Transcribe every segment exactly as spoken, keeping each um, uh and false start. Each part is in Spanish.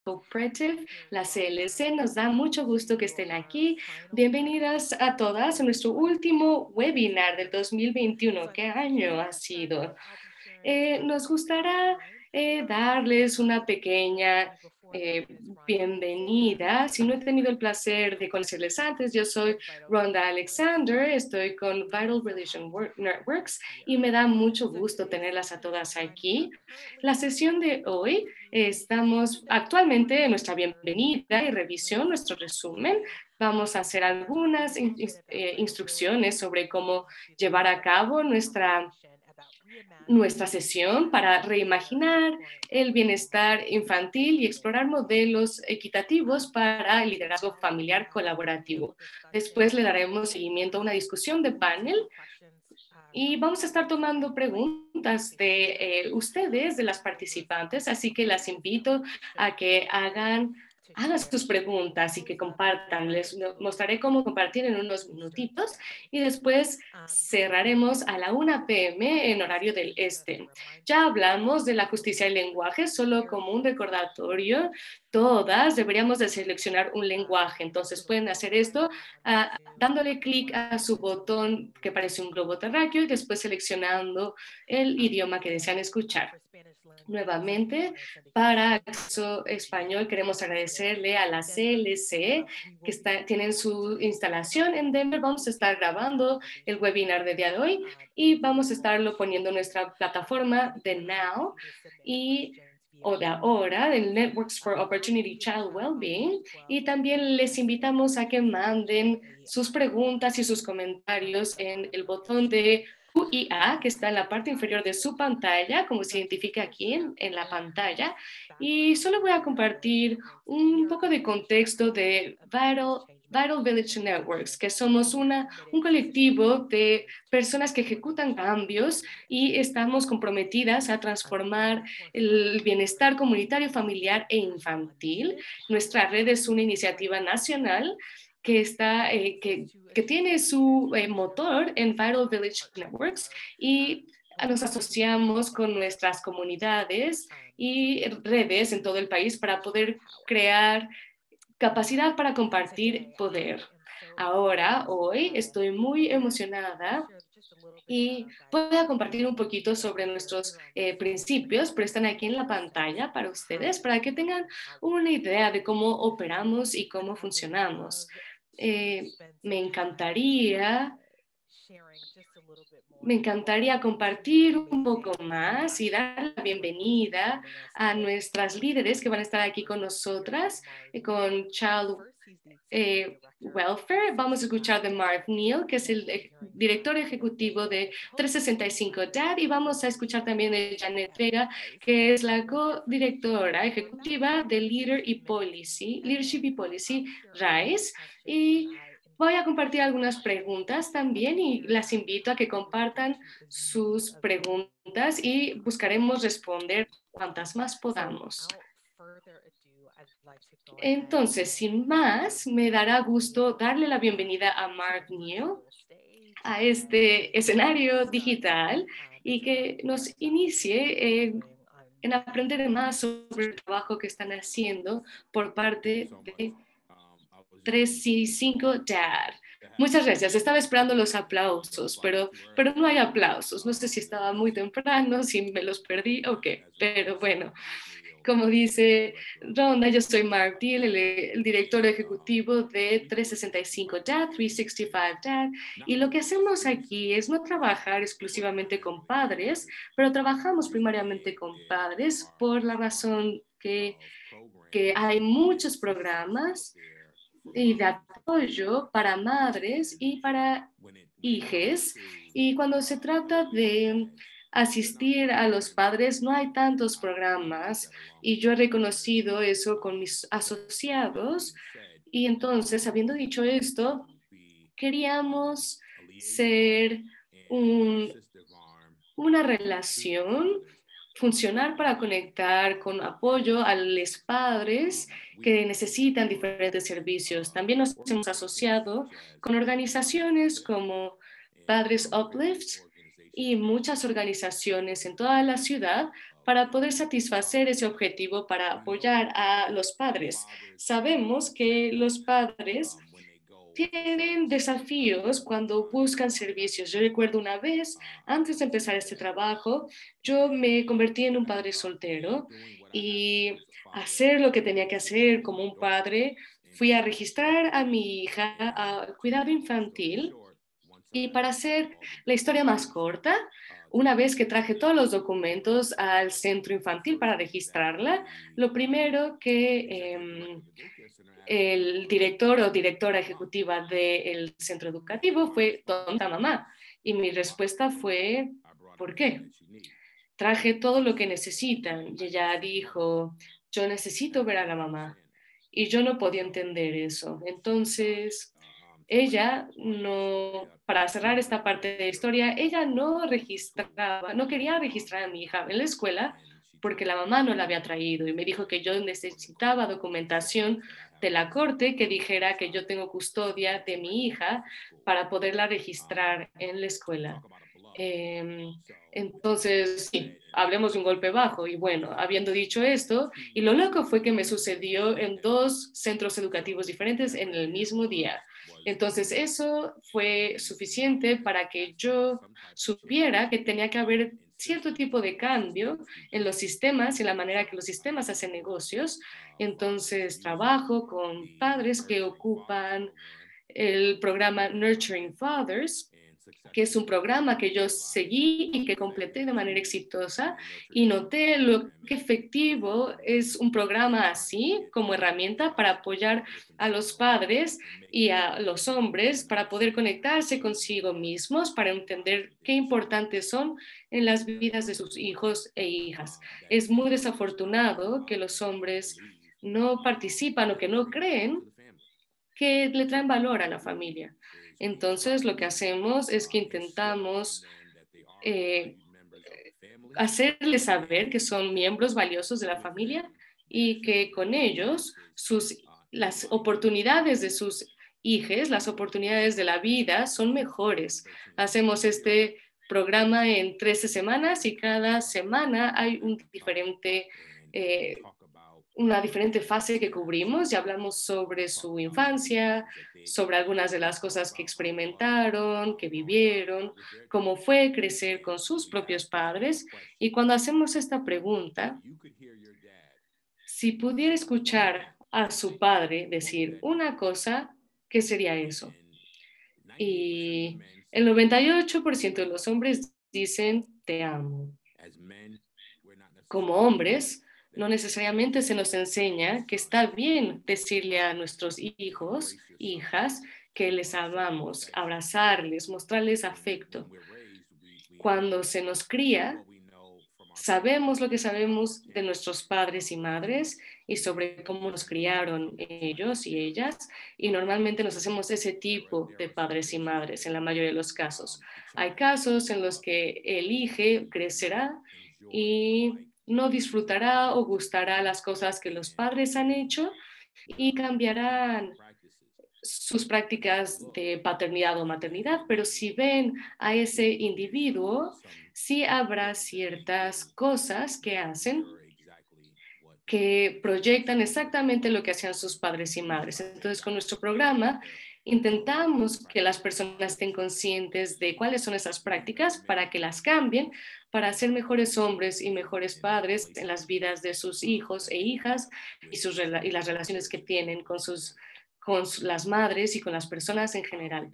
Cooperative, la C L C. Nos da mucho gusto que estén aquí. Bienvenidas a todas a nuestro último webinar del dos mil veintiuno. ¿Qué año ha sido? Eh, nos gustará eh, darles una pequeña eh, bienvenida. Si no he tenido el placer de conocerles antes, yo soy Rhonda Alexander, estoy con Vital Relation Work Networks y me da mucho gusto tenerlas a todas aquí. La sesión de hoy, eh, estamos actualmente en nuestra bienvenida y revisión, nuestro resumen. Vamos a hacer algunas in, eh, instrucciones sobre cómo llevar a cabo nuestra nuestra sesión para reimaginar el bienestar infantil y explorar modelos equitativos para el liderazgo familiar colaborativo. Después le daremos seguimiento a una discusión de panel y vamos a estar tomando preguntas de eh, ustedes, de las participantes, así que las invito a que hagan hagan sus preguntas y que compartan. Les mostraré cómo compartir en unos minutitos y después cerraremos a la una pe eme en horario del este. Ya hablamos de la justicia del lenguaje, solo como un recordatorio, todas deberíamos de seleccionar un lenguaje, entonces pueden hacer esto uh, dándole clic a su botón que parece un globo terráqueo y después seleccionando el idioma que desean escuchar. Nuevamente, para Acceso Español queremos agradecerle a la ce ele ce que está, tienen su instalación en Denver. Vamos a estar grabando el webinar de día de hoy y vamos a estarlo poniendo en nuestra plataforma de Now y o de ahora, del Networks for Opportunity Child Wellbeing, y también les invitamos a que manden sus preguntas y sus comentarios en el botón de Q I A, que está en la parte inferior de su pantalla, como se identifica aquí en, en la pantalla, y solo voy a compartir un poco de contexto de Vital Vital Village Networks, que somos una, un colectivo de personas que ejecutan cambios y estamos comprometidas a transformar el bienestar comunitario, familiar e infantil. Nuestra red es una iniciativa nacional que, está, eh, que, que tiene su eh, motor en Vital Village Networks y nos asociamos con nuestras comunidades y redes en todo el país para poder crear capacidad para compartir poder. Ahora, hoy, estoy muy emocionada y voy a compartir un poquito sobre nuestros eh, principios, pero están aquí en la pantalla para ustedes, para que tengan una idea de cómo operamos y cómo funcionamos. Eh, me encantaría Me encantaría compartir un poco más y dar la bienvenida a nuestras líderes que van a estar aquí con nosotras, eh, con Child eh, Welfare. Vamos a escuchar de Marv Neal, que es el eh, director ejecutivo de trescientos sesenta y cinco D A D, y vamos a escuchar también de Janet Vega, que es la co-directora ejecutiva de Leader y Policy, Leadership y Policy RISE. Y voy a compartir algunas preguntas también y las invito a que compartan sus preguntas y buscaremos responder cuantas más podamos. Entonces, sin más, me dará gusto darle la bienvenida a Marv Neal a este escenario digital y que nos inicie en, en aprender más sobre el trabajo que están haciendo por parte de trescientos sesenta y cinco D A D. Muchas gracias. Estaba esperando los aplausos, pero, pero no hay aplausos. No sé si estaba muy temprano, si me los perdí o qué. Pero bueno, como dice Rhonda, yo soy Mark Deal, el, el director ejecutivo de trescientos sesenta y cinco D A D, trescientos sesenta y cinco D A D, y lo que hacemos aquí es no trabajar exclusivamente con padres, pero trabajamos primariamente con padres por la razón que, que hay muchos programas y de apoyo para madres y para hijes. Y cuando se trata de asistir a los padres, no hay tantos programas y yo he reconocido eso con mis asociados. Y entonces, habiendo dicho esto, queríamos ser un, una relación funcionar para conectar con apoyo a los padres que necesitan diferentes servicios. También nos hemos asociado con organizaciones como Padres Uplift y muchas organizaciones en toda la ciudad para poder satisfacer ese objetivo, para apoyar a los padres. Sabemos que los padres tienen desafíos cuando buscan servicios. Yo recuerdo una vez, antes de empezar este trabajo, yo me convertí en un padre soltero y hacer lo que tenía que hacer como un padre, fui a registrar a mi hija a cuidado infantil y para hacer la historia más corta, una vez que traje todos los documentos al centro infantil para registrarla, lo primero que eh, el director o directora ejecutiva del centro educativo fue, ¿dónde está mamá? Y mi respuesta fue, ¿por qué? Traje todo lo que necesitan. Y ella dijo, yo necesito ver a la mamá. Y yo no podía entender eso. Entonces, ella no, para cerrar esta parte de la historia, ella no registraba, no quería registrar a mi hija en la escuela porque la mamá no la había traído y me dijo que yo necesitaba documentación de la corte que dijera que yo tengo custodia de mi hija para poderla registrar en la escuela. Eh, entonces, sí, hablemos de un golpe bajo. Y bueno, habiendo dicho esto, y lo loco fue que me sucedió en dos centros educativos diferentes en el mismo día. Entonces, eso fue suficiente para que yo supiera que tenía que haber cierto tipo de cambio en los sistemas y en la manera que los sistemas hacen negocios. Entonces, trabajo con padres que ocupan el programa Nurturing Fathers, que es un programa que yo seguí y que completé de manera exitosa y noté lo que efectivo es un programa así como herramienta para apoyar a los padres y a los hombres para poder conectarse consigo mismos, para entender qué importantes son en las vidas de sus hijos e hijas. Es muy desafortunado que los hombres no participan o que no creen que le traen valor a la familia. Entonces, lo que hacemos es que intentamos eh, hacerles saber que son miembros valiosos de la familia y que con ellos sus, las oportunidades de sus hijos, las oportunidades de la vida son mejores. Hacemos este programa en trece semanas y cada semana hay un diferente eh, una diferente fase que cubrimos y hablamos sobre su infancia, sobre algunas de las cosas que experimentaron, que vivieron, cómo fue crecer con sus propios padres. Y cuando hacemos esta pregunta, si pudiera escuchar a su padre decir una cosa, ¿qué sería eso? Y el noventa y ocho por ciento de los hombres dicen, te amo. Como hombres, no necesariamente se nos enseña que está bien decirle a nuestros hijos, hijas, que les amamos, abrazarles, mostrarles afecto. Cuando se nos cría, sabemos lo que sabemos de nuestros padres y madres y sobre cómo nos criaron ellos y ellas, y normalmente nos hacemos ese tipo de padres y madres en la mayoría de los casos. Hay casos en los que elige, crecerá y no disfrutará o gustará las cosas que los padres han hecho y cambiarán sus prácticas de paternidad o maternidad, pero si ven a ese individuo, sí habrá ciertas cosas que hacen que proyectan exactamente lo que hacían sus padres y madres. Entonces, con nuestro programa intentamos que las personas estén conscientes de cuáles son esas prácticas para que las cambien, para ser mejores hombres y mejores padres en las vidas de sus hijos e hijas y, sus, y las relaciones que tienen con, sus, con las madres y con las personas en general.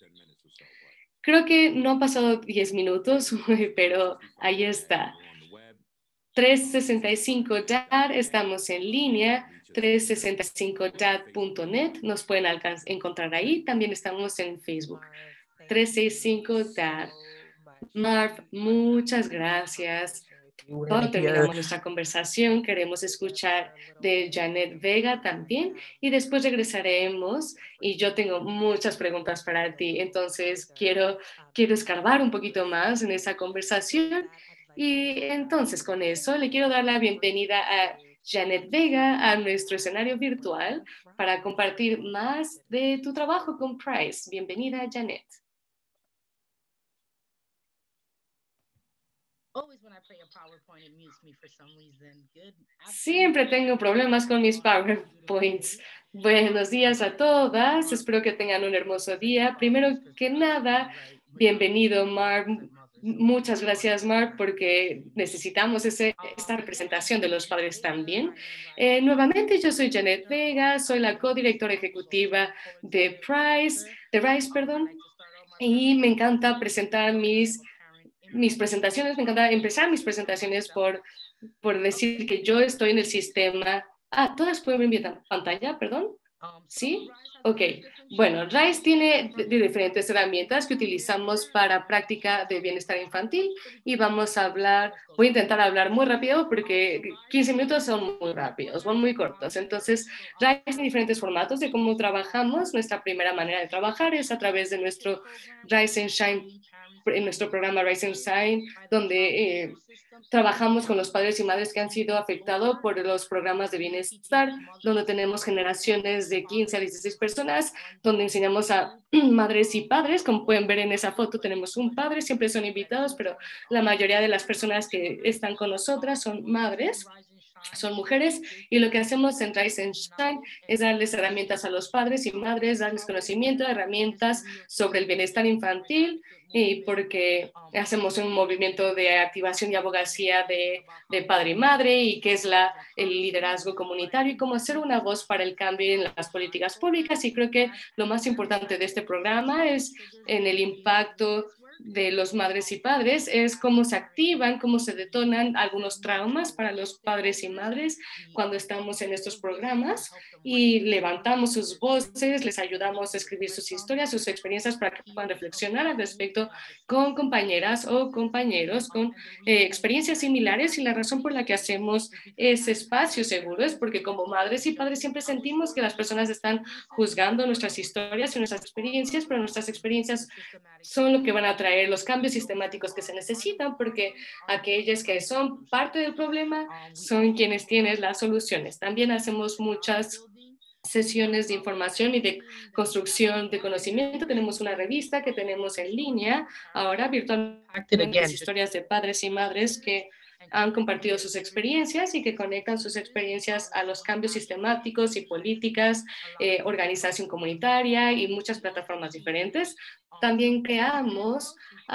Creo que no han pasado diez minutos, pero ahí está. trescientos sesenta y cinco D A D, estamos en línea, trescientos sesenta y cinco D A D punto net, nos pueden encontrar ahí, también estamos en Facebook. trescientos sesenta y cinco D A D. Marv, muchas gracias. Cuando terminamos nuestra conversación, queremos escuchar de Janet Vega también y después regresaremos y yo tengo muchas preguntas para ti, entonces quiero, quiero escarbar un poquito más en esa conversación y entonces con eso le quiero dar la bienvenida a Janet Vega a nuestro escenario virtual para compartir más de tu trabajo con Price. Bienvenida, Janet. Siempre tengo problemas con mis PowerPoints. Buenos días a todas. Espero que tengan un hermoso día. Primero que nada, bienvenido, Mark. Muchas gracias, Mark, porque necesitamos ese, esta representación de los padres también. Eh, nuevamente, yo soy Janet Vega, soy la codirectora ejecutiva de Price, de Rice, perdón, y me encanta presentar mis, mis presentaciones, me encanta empezar mis presentaciones por por decir que yo estoy en el sistema. Ah, ¿todas pueden ver mi pantalla? Perdón. ¿Sí? Ok. Bueno, RISE tiene de, de diferentes herramientas que utilizamos para práctica de bienestar infantil y vamos a hablar, voy a intentar hablar muy rápido porque quince minutos son muy rápidos, son muy cortos. Entonces, RISE tiene diferentes formatos de cómo trabajamos. Nuestra primera manera de trabajar es a través de nuestro Rise and Shine, en nuestro programa Rise and Shine, donde eh, trabajamos con los padres y madres que han sido afectados por los programas de bienestar, donde tenemos generaciones de quince a dieciséis personas, donde enseñamos a madres y padres. Como pueden ver en esa foto, tenemos un padre, siempre son invitados, pero la mayoría de las personas que están con nosotras son madres, son mujeres, y lo que hacemos en Rise and Shine es darles herramientas a los padres y madres, darles conocimiento, herramientas sobre el bienestar infantil, y porque hacemos un movimiento de activación y abogacía de, de padre y madre, y qué es la, el liderazgo comunitario y cómo hacer una voz para el cambio en las políticas públicas. Y creo que lo más importante de este programa es en el impacto de los madres y padres, es cómo se activan, cómo se detonan algunos traumas para los padres y madres cuando estamos en estos programas, y levantamos sus voces, les ayudamos a escribir sus historias, sus experiencias para que puedan reflexionar al respecto con compañeras o compañeros con eh, experiencias similares. Y la razón por la que hacemos ese espacio seguro es porque como madres y padres siempre sentimos que las personas están juzgando nuestras historias y nuestras experiencias, pero nuestras experiencias son lo que van a traer los cambios sistemáticos que se necesitan, porque aquellas que son parte del problema son quienes tienen las soluciones. También hacemos muchas sesiones de información y de construcción de conocimiento. Tenemos una revista que tenemos en línea ahora virtualmente, las historias de padres y madres que han compartido sus experiencias y que conectan sus experiencias a los cambios sistemáticos y políticas, eh, organización comunitaria y muchas plataformas diferentes. También creamos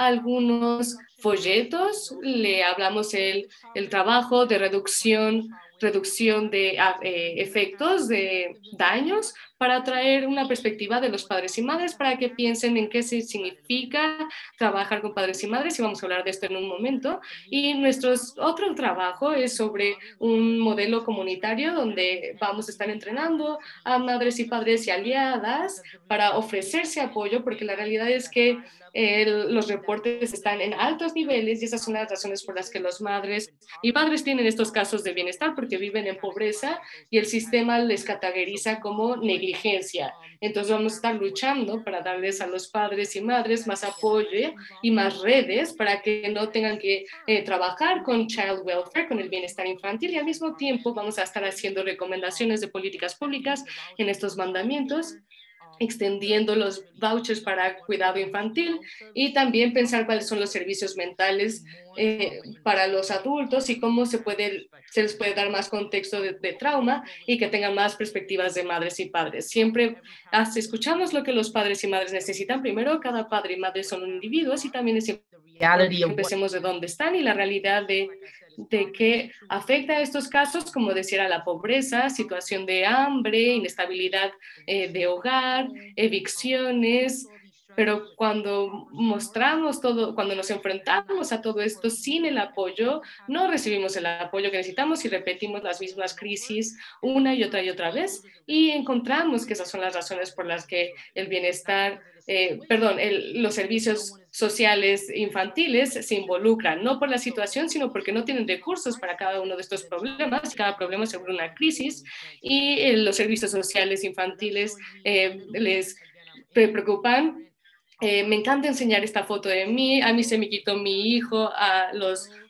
algunos folletos, le hablamos el, el trabajo de reducción reducción de eh, efectos, de daños, para traer una perspectiva de los padres y madres, para que piensen en qué significa trabajar con padres y madres, y vamos a hablar de esto en un momento. Y nuestro otro trabajo es sobre un modelo comunitario donde vamos a estar entrenando a madres y padres y aliadas para ofrecerse apoyo, porque la realidad es que el, los reportes están en altos niveles y esas son las razones por las que los madres y padres tienen estos casos de bienestar, porque viven en pobreza y el sistema les categoriza como negligencia. Entonces vamos a estar luchando para darles a los padres y madres más apoyo y más redes para que no tengan que eh, trabajar con child welfare, con el bienestar infantil, y al mismo tiempo vamos a estar haciendo recomendaciones de políticas públicas en estos mandamientos, extendiendo los vouchers para cuidado infantil, y también pensar cuáles son los servicios mentales eh, para los adultos y cómo se, puede, se les puede dar más contexto de, de trauma y que tengan más perspectivas de madres y padres. Siempre hasta escuchamos lo que los padres y madres necesitan. Primero, cada padre y madre son individuos, y también es empecemos de dónde están y la realidad de, de qué afecta a estos casos, como decía, la pobreza, situación de hambre, inestabilidad eh, de hogar, evicciones. Pero cuando mostramos todo, cuando nos enfrentamos a todo esto sin el apoyo, no recibimos el apoyo que necesitamos y repetimos las mismas crisis una y otra y otra vez, y encontramos que esas son las razones por las que el bienestar, eh, perdón, el, los servicios sociales infantiles se involucran, no por la situación, sino porque no tienen recursos para cada uno de estos problemas. Cada problema se vuelve una crisis, y eh, los servicios sociales infantiles eh, les preocupan. Eh, me encanta enseñar esta foto de mí. A mí se me quitó mi hijo a los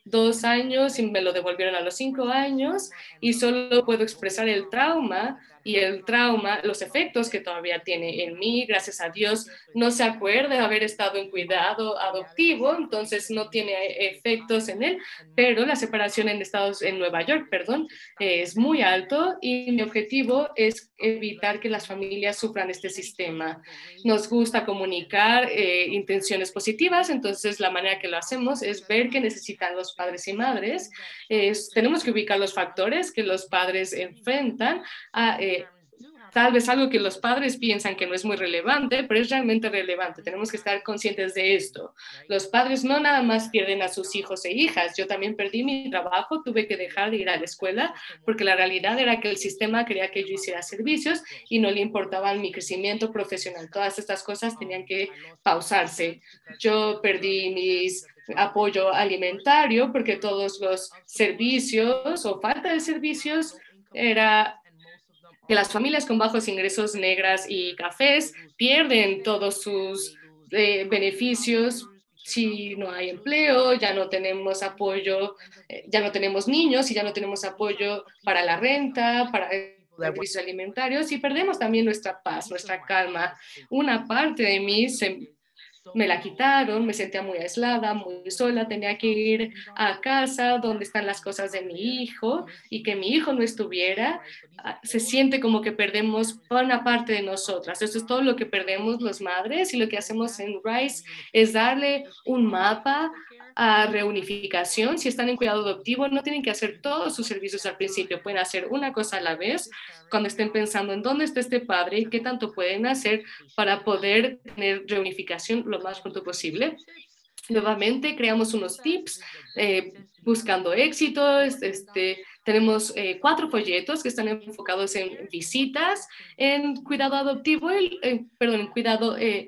dos años y me lo devolvieron a los cinco años y solo puedo expresar el trauma y el trauma, los efectos que todavía tiene en mí. Gracias a Dios no se acuerda de haber estado en cuidado adoptivo, entonces no tiene efectos en él, pero la separación en Estados, en Nueva York, perdón, es muy alto y mi objetivo es evitar que las familias sufran este sistema. Nos gusta comunicar eh, intenciones positivas, entonces la manera que lo hacemos es ver qué necesitan los padres y madres. Es, tenemos que ubicar los factores que los padres enfrentan a eh, tal vez algo que los padres piensan que no es muy relevante, pero es realmente relevante. Tenemos que estar conscientes de esto. Los padres no nada más pierden a sus hijos e hijas. Yo también perdí mi trabajo, tuve que dejar de ir a la escuela porque la realidad era que el sistema quería que yo hiciera servicios y no le importaba mi crecimiento profesional. Todas estas cosas tenían que pausarse. Yo perdí mis apoyo alimentario porque todos los servicios o falta de servicios era que las familias con bajos ingresos negras y cafés pierden todos sus eh, beneficios si no hay empleo, ya no tenemos apoyo, eh, ya no tenemos niños y ya no tenemos apoyo para la renta, para servicios alimentarios y perdemos también nuestra paz, nuestra calma. Una parte de mí se me la quitaron, me sentía muy aislada, muy sola, tenía que ir a casa donde están las cosas de mi hijo y que mi hijo no estuviera, ah, se siente como que perdemos una parte de nosotras. Eso es todo lo que perdemos los madres y lo que hacemos en RISE es darle un mapa a reunificación. Si están en cuidado adoptivo, no tienen que hacer todos sus servicios al principio, pueden hacer una cosa a la vez cuando estén pensando en dónde está este padre y qué tanto pueden hacer para poder tener reunificación lo más pronto posible. Nuevamente creamos unos tips eh, buscando éxitos. Este, tenemos eh, cuatro folletos que están enfocados en visitas, en cuidado adoptivo, el, eh, perdón, en cuidado eh,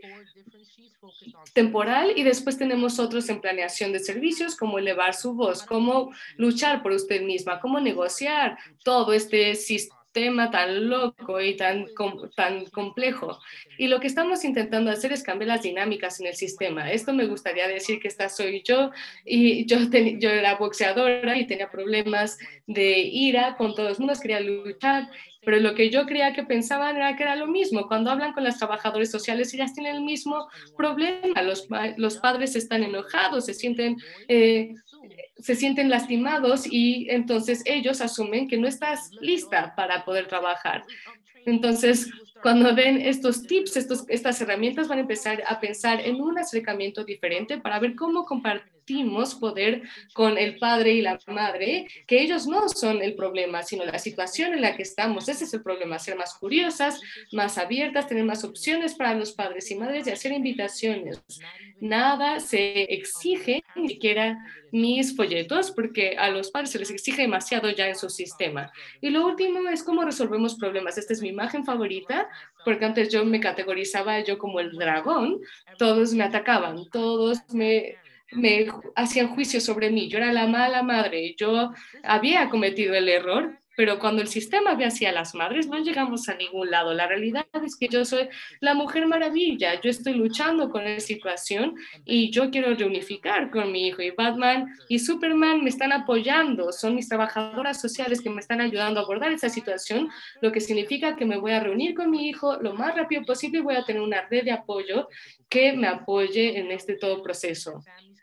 temporal y después tenemos otros en planeación de servicios, como elevar su voz, cómo luchar por usted misma, cómo negociar todo este sistema tan loco y tan, com tan complejo. Y lo que estamos intentando hacer es cambiar las dinámicas en el sistema. Esto me gustaría decir que esta soy yo y yo, yo era boxeadora y tenía problemas de ira con todos los mundos, quería luchar, pero lo que yo creía que pensaban era que era lo mismo. Cuando hablan con las trabajadoras sociales, ellas tienen el mismo problema. Los, los padres están enojados, se sienten, eh, se sienten lastimados y entonces ellos asumen que no estás lista para poder trabajar. Entonces, cuando ven estos tips, estos, estas herramientas, van a empezar a pensar en un acercamiento diferente para ver cómo compartimos poder con el padre y la madre, que ellos no son el problema, sino la situación en la que estamos. Ese es el problema, ser más curiosas, más abiertas, tener más opciones para los padres y madres y hacer invitaciones. Nada se exige, ni siquiera mis folletos, porque a los padres se les exige demasiado ya en su sistema. Y lo último es cómo resolvemos problemas. Esta es mi imagen favorita, porque antes yo me categorizaba yo como el dragón, todos me atacaban, todos me, me hacían juicio sobre mí, yo era la mala madre, yo había cometido el error, pero cuando el sistema ve hacia las madres no llegamos a ningún lado. La realidad es que yo soy la mujer maravilla, yo estoy luchando con esa situación y yo quiero reunificar con mi hijo y Batman y Superman me están apoyando, son mis trabajadoras sociales que me están ayudando a abordar esa situación, lo que significa que me voy a reunir con mi hijo lo más rápido posible y voy a tener una red de apoyo que me apoye en este todo proceso.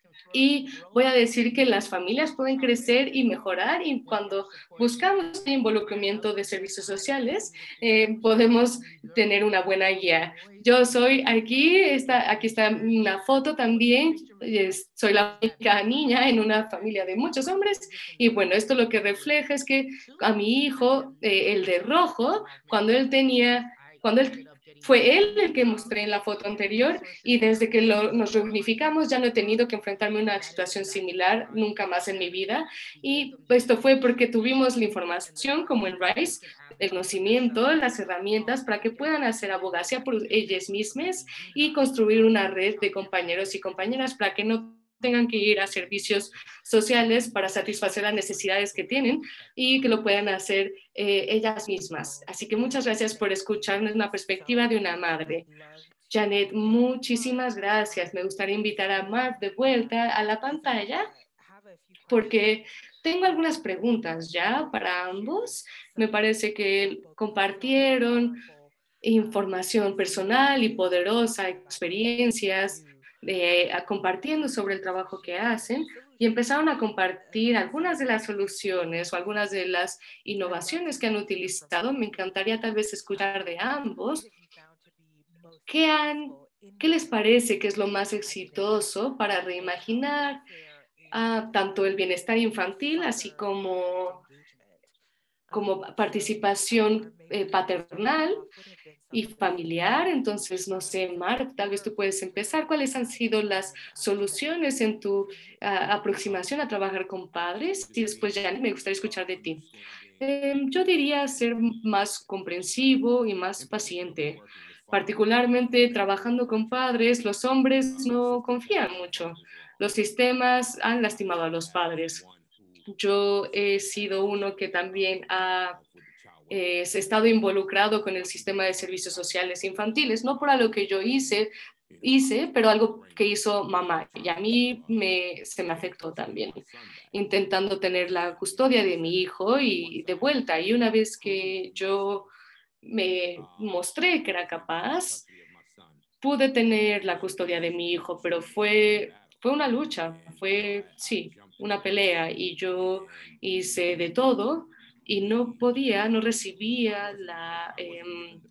Y voy a decir que las familias pueden crecer y mejorar y cuando buscamos el involucramiento de servicios sociales eh, podemos tener una buena guía. Yo soy aquí, está, aquí está una foto también, es, soy la única niña en una familia de muchos hombres y bueno, esto lo que refleja es que a mi hijo, eh, el de rojo, cuando él tenía, cuando él fue él el que mostré en la foto anterior y desde que lo, nos reunificamos ya no he tenido que enfrentarme a una situación similar nunca más en mi vida. Y esto fue porque tuvimos la información como en RISE, el conocimiento, las herramientas para que puedan hacer abogacía por ellas mismas y construir una red de compañeros y compañeras para que no tengan que ir a servicios sociales para satisfacer las necesidades que tienen y que lo puedan hacer eh, ellas mismas. Así que muchas gracias por escucharnos una perspectiva de una madre. Janet, muchísimas gracias. Me gustaría invitar a Mark de vuelta a la pantalla porque tengo algunas preguntas ya para ambos. Me parece que compartieron información personal y poderosa, experiencias, eh, a- compartiendo sobre el trabajo que hacen y empezaron a compartir algunas de las soluciones o algunas de las innovaciones que han utilizado. Me encantaría tal vez escuchar de ambos. ¿Qué han, qué les parece que es lo más exitoso para reimaginar ah, tanto el bienestar infantil, así como, como participación eh, paternal y familiar? Entonces, no sé, Mark, tal vez tú puedes empezar. ¿Cuáles han sido las soluciones en tu ah, aproximación a trabajar con padres? Y después ya me gustaría escuchar de ti. Eh, yo diría ser más comprensivo y más paciente. Particularmente trabajando con padres, los hombres no confían mucho. Los sistemas han lastimado a los padres. Yo he sido uno que también ha eh, he estado involucrado con el sistema de servicios sociales infantiles, no por algo que yo hice, hice, pero algo que hizo mamá. Y a mí me, se me afectó también, intentando tener la custodia de mi hijo y de vuelta. Y una vez que yo me mostré que era capaz, pude tener la custodia de mi hijo, pero fue, fue una lucha, fue, sí, una pelea y yo hice de todo y no podía, no recibía la, eh,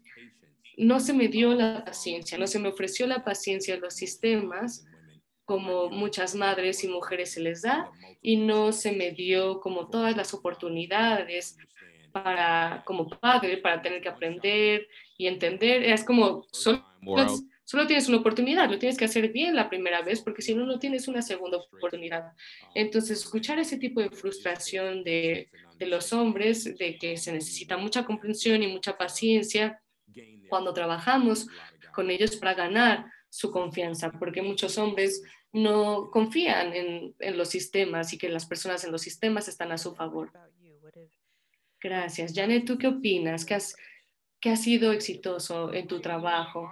no se me dio la paciencia, no se me ofreció la paciencia en los sistemas como muchas madres y mujeres se les da y no se me dio como todas las oportunidades para, como padre, para tener que aprender y entender. Es como, solo, solo tienes una oportunidad, lo tienes que hacer bien la primera vez, porque si no, no tienes una segunda oportunidad. Entonces, escuchar ese tipo de frustración de, de los hombres, de que se necesita mucha comprensión y mucha paciencia cuando trabajamos con ellos para ganar su confianza, porque muchos hombres no confían en, en los sistemas y que las personas en los sistemas están a su favor. Gracias. Janet, ¿tú qué opinas? ¿Qué has, qué ha sido exitoso en tu trabajo?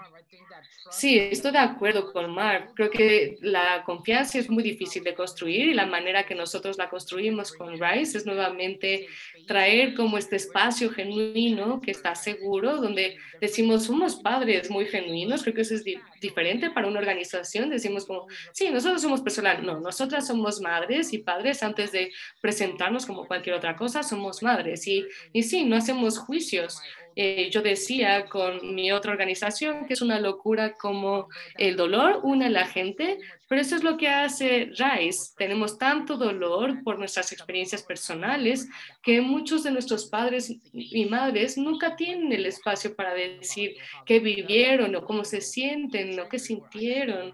Sí, estoy de acuerdo con Mark. Creo que la confianza es muy difícil de construir y la manera que nosotros la construimos con Rice es nuevamente traer como este espacio genuino que está seguro, donde decimos somos padres muy genuinos. Creo que eso es di diferente para una organización. Decimos como, sí, nosotros somos personal. No, nosotras somos madres y padres antes de presentarnos como cualquier otra cosa, somos madres. Y, y sí, no hacemos juicios. Eh, yo decía con mi otra organización que es una locura como el dolor une a la gente, pero eso es lo que hace RISE. Tenemos tanto dolor por nuestras experiencias personales que muchos de nuestros padres y madres nunca tienen el espacio para decir qué vivieron o cómo se sienten o qué sintieron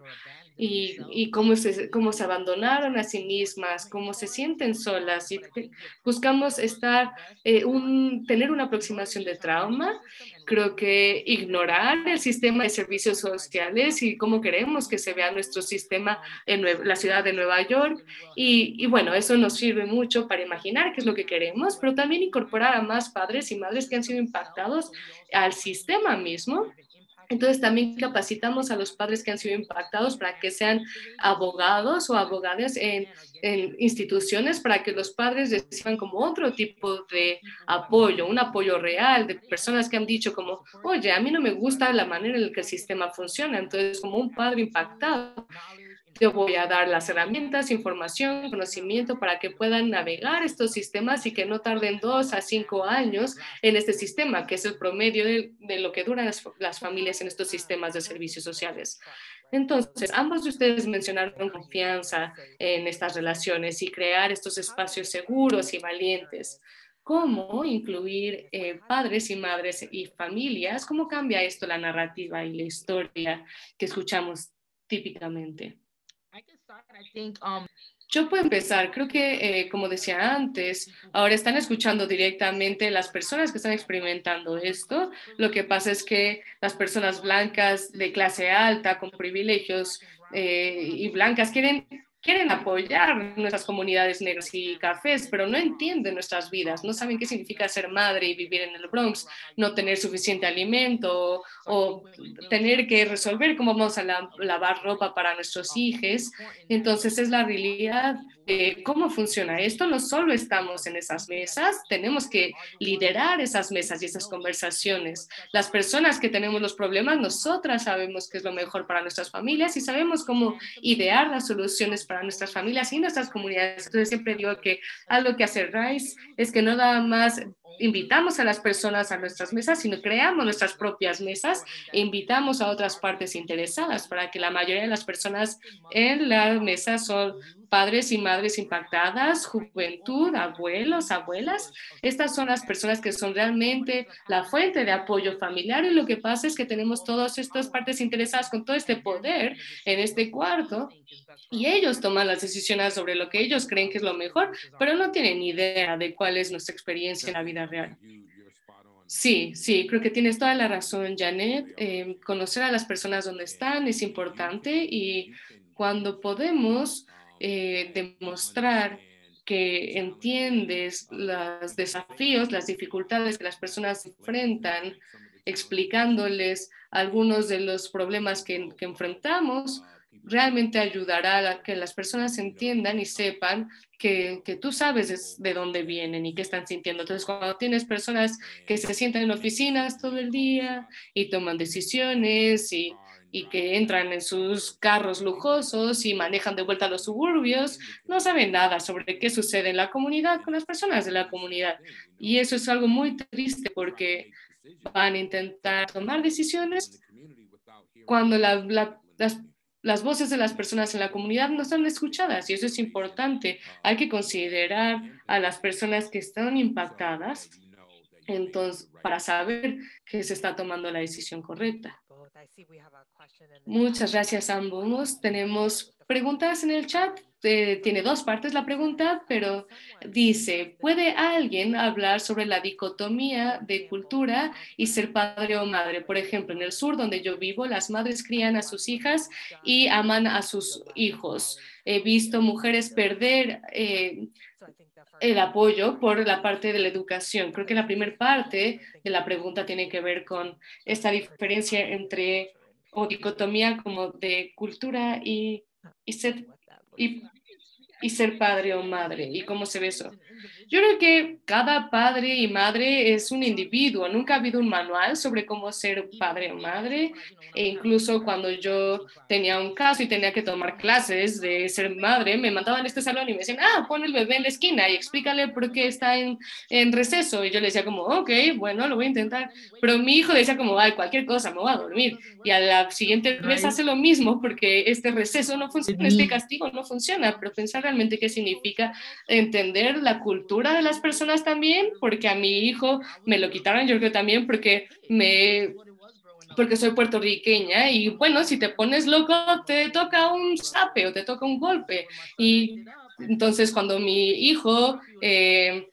y, y cómo, se, cómo se abandonaron a sí mismas, cómo se sienten solas. Y buscamos estar, eh, un, tener una aproximación de trauma. Creo que ignorar el sistema de servicios sociales y cómo queremos que se vea nuestro sistema en la ciudad de Nueva York. Y, y bueno, eso nos sirve mucho para imaginar qué es lo que queremos, pero también incorporar a más padres y madres que han sido impactados al sistema mismo. Entonces también capacitamos a los padres que han sido impactados para que sean abogados o abogadas en, en instituciones para que los padres reciban como otro tipo de apoyo, un apoyo real de personas que han dicho como, oye, a mí no me gusta la manera en la que el sistema funciona. Entonces, como un padre impactado, te voy a dar las herramientas, información, conocimiento para que puedan navegar estos sistemas y que no tarden dos a cinco años en este sistema, que es el promedio de, de lo que duran las, las familias en estos sistemas de servicios sociales. Entonces, ambos de ustedes mencionaron confianza en estas relaciones y crear estos espacios seguros y valientes. ¿Cómo incluir eh, padres y madres y familias? ¿Cómo cambia esto la narrativa y la historia que escuchamos típicamente? Yo puedo empezar, creo que, eh, como decía antes, ahora están escuchando directamente las personas que están experimentando esto. Lo que pasa es que las personas blancas de clase alta, con privilegios eh, y blancas, quieren, quieren apoyar nuestras comunidades negras y cafés, pero no entienden nuestras vidas, no saben qué significa ser madre y vivir en el Bronx, no tener suficiente alimento o tener que resolver cómo vamos a la, lavar ropa para nuestros hijos. Entonces es la realidad de cómo funciona esto. No solo estamos en esas mesas, tenemos que liderar esas mesas y esas conversaciones. Las personas que tenemos los problemas, nosotras sabemos qué es lo mejor para nuestras familias y sabemos cómo idear las soluciones para nuestras familias y nuestras comunidades. Entonces siempre digo que algo que hace Rice es que no nada más invitamos a las personas a nuestras mesas, sino creamos nuestras propias mesas e invitamos a otras partes interesadas para que la mayoría de las personas en la mesa son padres y madres impactadas, juventud, abuelos, abuelas. Estas son las personas que son realmente la fuente de apoyo familiar y lo que pasa es que tenemos todas estas partes interesadas con todo este poder en este cuarto y ellos toman las decisiones sobre lo que ellos creen que es lo mejor, pero no tienen idea de cuál es nuestra experiencia en la vida real. Sí, sí, creo que tienes toda la razón, Janet. Eh, conocer a las personas donde están es importante y cuando podemos eh, demostrar que entiendes los desafíos, las dificultades que las personas enfrentan, explicándoles algunos de los problemas que, que enfrentamos, realmente ayudará a que las personas entiendan y sepan que, que tú sabes de dónde vienen y qué están sintiendo. Entonces, cuando tienes personas que se sientan en oficinas todo el día y toman decisiones y, y que entran en sus carros lujosos y manejan de vuelta a los suburbios, no saben nada sobre qué sucede en la comunidad con las personas de la comunidad. Y eso es algo muy triste porque van a intentar tomar decisiones cuando la, la, las, las voces de las personas en la comunidad no están escuchadas y eso es importante. Hay que considerar a las personas que están impactadas entonces, para saber que se está tomando la decisión correcta. Muchas gracias a ambos. Tenemos preguntas en el chat. Eh, tiene dos partes la pregunta, pero dice, ¿puede alguien hablar sobre la dicotomía de cultura y ser padre o madre? Por ejemplo, en el sur donde yo vivo, las madres crían a sus hijas y aman a sus hijos. He visto mujeres perder eh, el apoyo por la parte de la educación. Creo que la primera parte de la pregunta tiene que ver con esta diferencia entre o dicotomía como de cultura y, y, ser, y y ser padre o madre y cómo se ve eso. Yo creo que cada padre y madre es un individuo, nunca ha habido un manual sobre cómo ser padre o madre e incluso cuando yo tenía un caso y tenía que tomar clases de ser madre, me mandaban a este salón y me decían, ah, pon el bebé en la esquina y explícale por qué está en, en receso y yo le decía como, ok, bueno, lo voy a intentar, pero mi hijo decía como, ay, cualquier cosa, me voy a dormir y a la siguiente vez hace lo mismo porque este receso no funciona, este castigo no funciona, pero pensar realmente qué significa entender la cultura de las personas también, porque a mi hijo me lo quitaron, yo creo también porque me porque soy puertorriqueña y bueno, si te pones loco te toca un zape o te toca un golpe y entonces cuando mi hijo eh,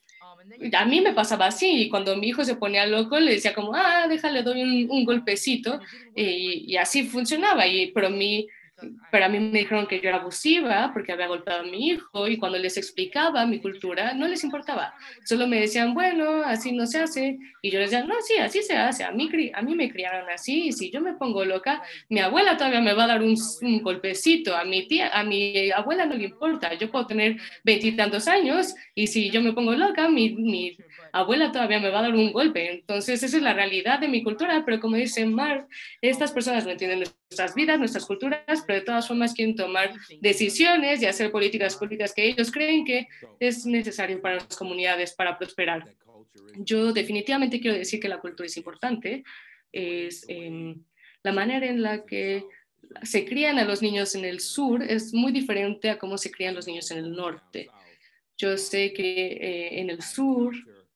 a mí me pasaba así, y cuando mi hijo se ponía loco le decía como, ah, déjale, doy un, un golpecito, y, y, así funcionaba, y, pero mi, pero a mí me dijeron que yo era abusiva porque había golpeado a mi hijo y cuando les explicaba mi cultura no les importaba. Solo me decían, bueno, así no se hace. Y yo les decía, no, sí, así se hace. A mí, a mí me criaron así y si yo me pongo loca, mi abuela todavía me va a dar un, un golpecito. A mi tía, a mi abuela no le importa. Yo puedo tener veintitantos años y si yo me pongo loca, mi, mi abuela todavía me va a dar un golpe. Entonces, esa es la realidad de mi cultura. Pero como dice Mar, estas personas no entienden nuestras vidas, nuestras culturas, pero de todas formas quieren tomar decisiones y hacer políticas públicas que ellos creen que es necesario para las comunidades para prosperar. Yo definitivamente quiero decir que la cultura es importante, es eh, la manera en la que se crían a los niños en el sur es muy diferente a cómo se crían los niños en el norte. Yo sé que eh, en el sur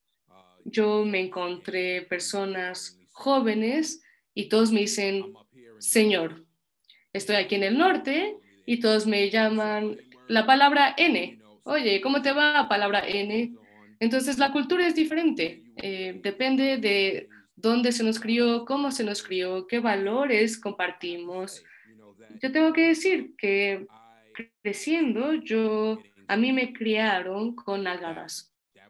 yo me encontré personas jóvenes y todos me dicen, señor, estoy aquí en el norte y todos me llaman la palabra N. Oye, ¿cómo te va palabra N? Entonces la cultura es diferente, eh, depende de dónde se nos crió, cómo se nos crió, qué valores compartimos. Yo tengo que decir que creciendo, yo, a mí me criaron con nalgadas.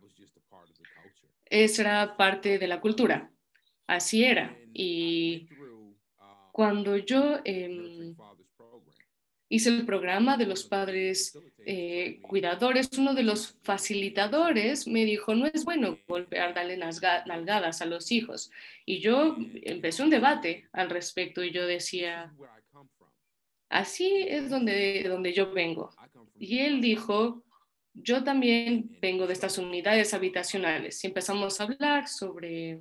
Esa era parte de la cultura. Así era. Y cuando yo eh, hice el programa de los padres eh, cuidadores, uno de los facilitadores me dijo, no es bueno golpear, darle nalgadas a los hijos. Y yo empecé un debate al respecto y yo decía, así es donde, donde yo vengo. Y él dijo, yo también vengo de estas unidades habitacionales. Y empezamos a hablar sobre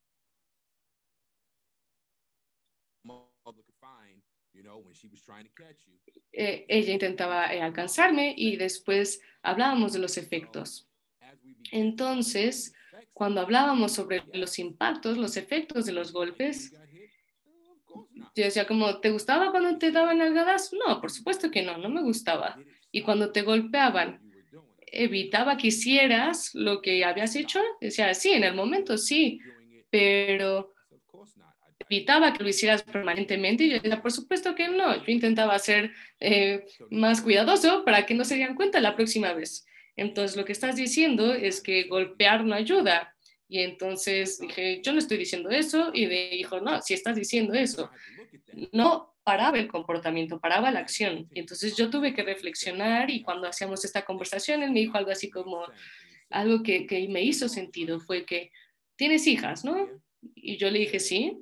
eh, ella intentaba eh, alcanzarme y después hablábamos de los efectos. Entonces, cuando hablábamos sobre los impactos, los efectos de los golpes, yo decía como, ¿te gustaba cuando te daban nalgadas? No, por supuesto que no, no me gustaba. Y cuando te golpeaban, ¿evitaba que hicieras lo que habías hecho? Decía, sí, en el momento sí, pero evitaba que lo hicieras permanentemente y yo decía, por supuesto que no, yo intentaba ser eh, más cuidadoso para que no se dieran cuenta la próxima vez. Entonces lo que estás diciendo es que golpear no ayuda. Y entonces dije, yo no estoy diciendo eso y me dijo, no, si estás diciendo eso, no paraba el comportamiento, paraba la acción. Y entonces yo tuve que reflexionar y cuando hacíamos esta conversación él me dijo algo así como, algo que, que me hizo sentido fue que, ¿tienes hijas, no? Y yo le dije, sí.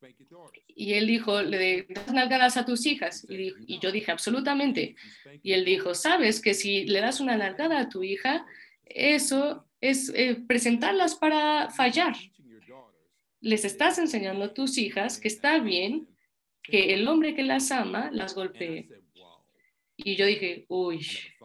Y él dijo, ¿le das nalgadas a tus hijas? Y, dijo, y yo dije, absolutamente. Y él dijo, ¿sabes que si le das una nalgada a tu hija, eso es eh, presentarlas para fallar? Les estás enseñando a tus hijas que está bien que el hombre que las ama las golpee. Y yo dije, uy,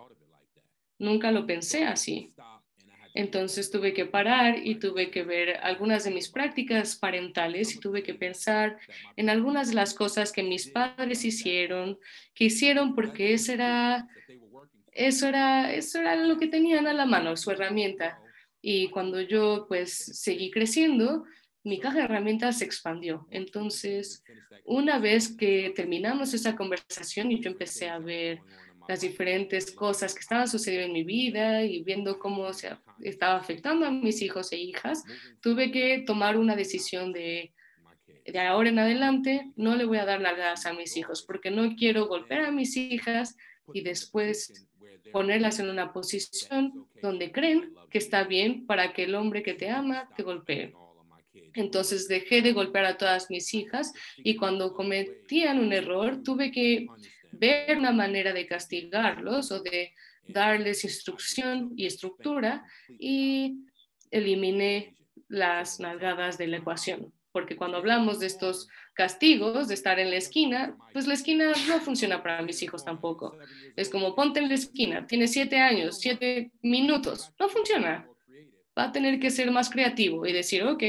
nunca lo pensé así. Entonces tuve que parar y tuve que ver algunas de mis prácticas parentales y tuve que pensar en algunas de las cosas que mis padres hicieron, que hicieron porque eso era, eso era, eso era lo que tenían a la mano, su herramienta. Y cuando yo pues seguí creciendo, mi caja de herramientas se expandió. Entonces, una vez que terminamos esa conversación y yo empecé a ver las diferentes cosas que estaban sucediendo en mi vida y viendo cómo se estaba afectando a mis hijos e hijas, tuve que tomar una decisión de, de ahora en adelante no le voy a dar nalgadas a mis hijos porque no quiero golpear a mis hijas y después ponerlas en una posición donde creen que está bien para que el hombre que te ama te golpee. Entonces dejé de golpear a todas mis hijas y cuando cometían un error tuve que ver una manera de castigarlos o de darles instrucción y estructura y eliminé las nalgadas de la ecuación. Porque cuando hablamos de estos castigos, de estar en la esquina, pues la esquina no funciona para mis hijos tampoco. Es como ponte en la esquina, tienes siete años, siete minutos, no funciona. Va a tener que ser más creativo y decir, ok,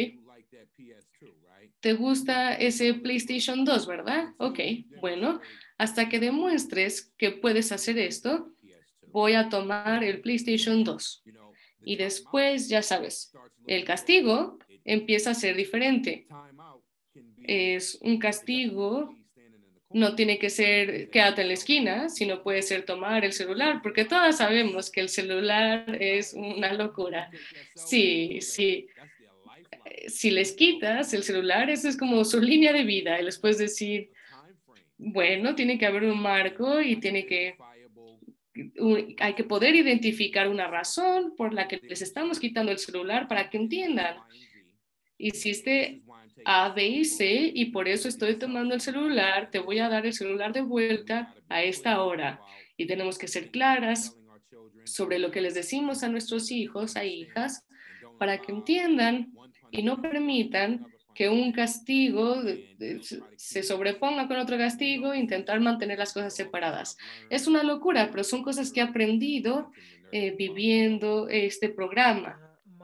¿te gusta ese PlayStation dos, verdad? Ok, bueno, hasta que demuestres que puedes hacer esto, voy a tomar el PlayStation dos. Y después, ya sabes, el castigo empieza a ser diferente. Es un castigo, no tiene que ser quédate en la esquina, sino puede ser tomar el celular, porque todas sabemos que el celular es una locura. Sí, sí, si les quitas el celular, eso es como su línea de vida. Y les puedes decir, bueno, tiene que haber un marco y tiene que, hay que poder identificar una razón por la que les estamos quitando el celular para que entiendan. Hiciste A, B y C y por eso estoy tomando el celular, te voy a dar el celular de vuelta a esta hora. Y tenemos que ser claras sobre lo que les decimos a nuestros hijos, a hijas, para que entiendan y no permitan que un castigo se sobreponga con otro castigo e intentar mantener las cosas separadas. Es una locura, pero son cosas que he aprendido eh, viviendo este programa.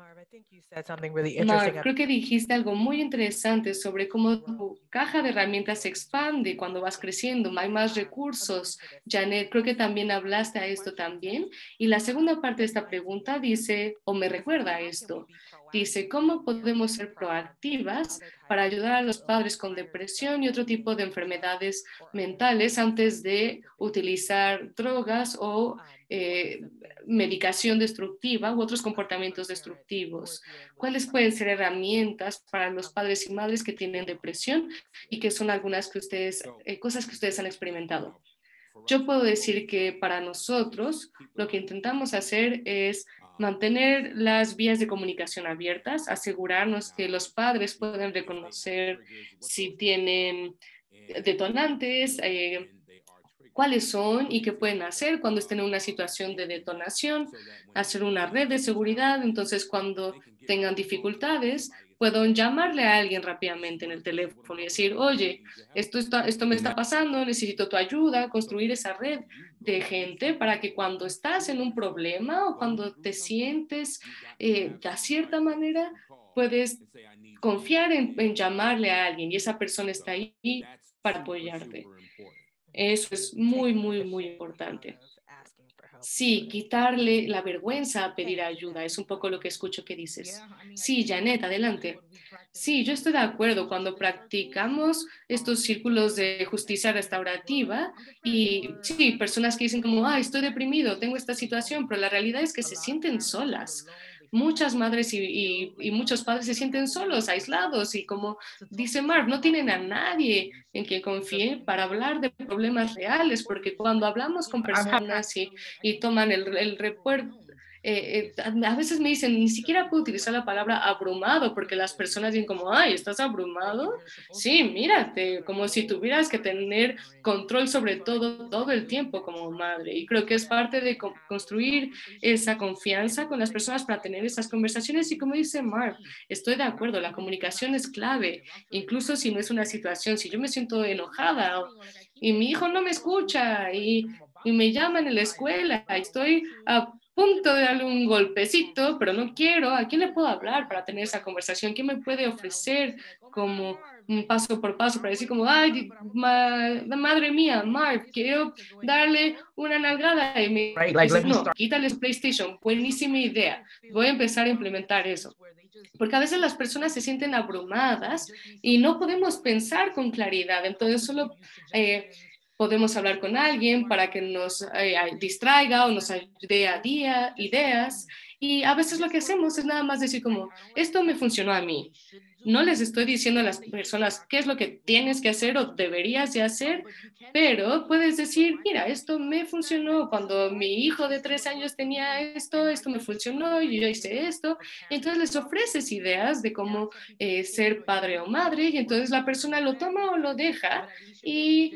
Mark, creo que dijiste algo muy interesante sobre cómo tu caja de herramientas se expande cuando vas creciendo, hay más recursos. Janet, creo que también hablaste a esto también. Y la segunda parte de esta pregunta dice, o me recuerda a esto, Dice, ¿cómo podemos ser proactivas para ayudar a los padres con depresión y otro tipo de enfermedades mentales antes de utilizar drogas o eh, medicación destructiva u otros comportamientos destructivos? ¿Cuáles pueden ser herramientas para los padres y madres que tienen depresión y que son algunas que ustedes, eh, cosas que ustedes han experimentado? Yo puedo decir que para nosotros lo que intentamos hacer es mantener las vías de comunicación abiertas, asegurarnos que los padres pueden reconocer si tienen detonantes, eh, cuáles son y qué pueden hacer cuando estén en una situación de detonación, hacer una red de seguridad, entonces cuando tengan dificultades, puedan llamarle a alguien rápidamente en el teléfono y decir, oye, esto, está, esto me está pasando, necesito tu ayuda, construir esa red de gente para que cuando estás en un problema o cuando te sientes eh, de cierta manera, puedes confiar en, en llamarle a alguien y esa persona está ahí para apoyarte. Eso es muy, muy, muy importante. Sí, quitarle la vergüenza a pedir ayuda, es un poco lo que escucho que dices. Sí, Janet, adelante. Sí, yo estoy de acuerdo cuando practicamos estos círculos de justicia restaurativa y sí, personas que dicen como, ah, estoy deprimido, tengo esta situación, pero la realidad es que se sienten solas. Muchas madres y, y, y muchos padres se sienten solos, aislados y como dice Marv, no tienen a nadie en quien confíe para hablar de problemas reales, porque cuando hablamos con personas y, y toman el, el recuerdo, eh, eh, a veces me dicen, ni siquiera puedo utilizar la palabra abrumado, porque las personas dicen como, ay, ¿estás abrumado? Sí, mírate, como si tuvieras que tener control sobre todo, todo el tiempo como madre. Y creo que es parte de co construir esa confianza con las personas para tener esas conversaciones. Y como dice Mark, estoy de acuerdo, la comunicación es clave, incluso si no es una situación, si yo me siento enojada y mi hijo no me escucha y, y me llaman en la escuela y estoy a punto de darle un golpecito, pero no quiero, ¿a quién le puedo hablar para tener esa conversación? ¿Quién me puede ofrecer como un paso por paso para decir como, ay, ma madre mía, Marv, quiero darle una nalgada y me dices, no, quítale su PlayStation, buenísima idea, voy a empezar a implementar eso. Porque a veces las personas se sienten abrumadas y no podemos pensar con claridad, entonces solo eh, podemos hablar con alguien para que nos eh, distraiga o nos ayude a día, ideas. Y a veces lo que hacemos es nada más decir como, esto me funcionó a mí. No les estoy diciendo a las personas qué es lo que tienes que hacer o deberías de hacer, pero puedes decir, mira, esto me funcionó cuando mi hijo de tres años tenía esto, esto me funcionó y yo hice esto. Y entonces les ofreces ideas de cómo eh, ser padre o madre y entonces la persona lo toma o lo deja y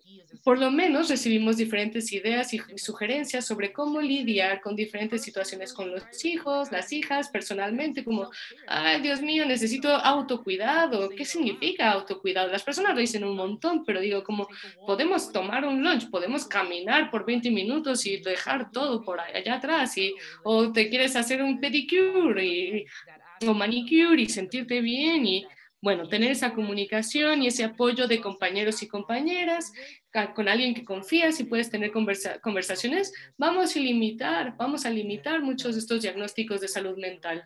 por lo menos recibimos diferentes ideas y sugerencias sobre cómo lidiar con diferentes situaciones con los hijos, las hijas, personalmente, como, ay, Dios mío, necesito autocuidado. ¿Qué significa autocuidado? Las personas lo dicen un montón, pero digo, como podemos tomar un lunch, podemos caminar por veinte minutos y dejar todo por allá atrás, y, o te quieres hacer un pedicure y, o manicure y sentirte bien y bueno, tener esa comunicación y ese apoyo de compañeros y compañeras con alguien que confías y puedes tener conversa conversaciones, vamos a limitar, vamos a limitar muchos de estos diagnósticos de salud mental.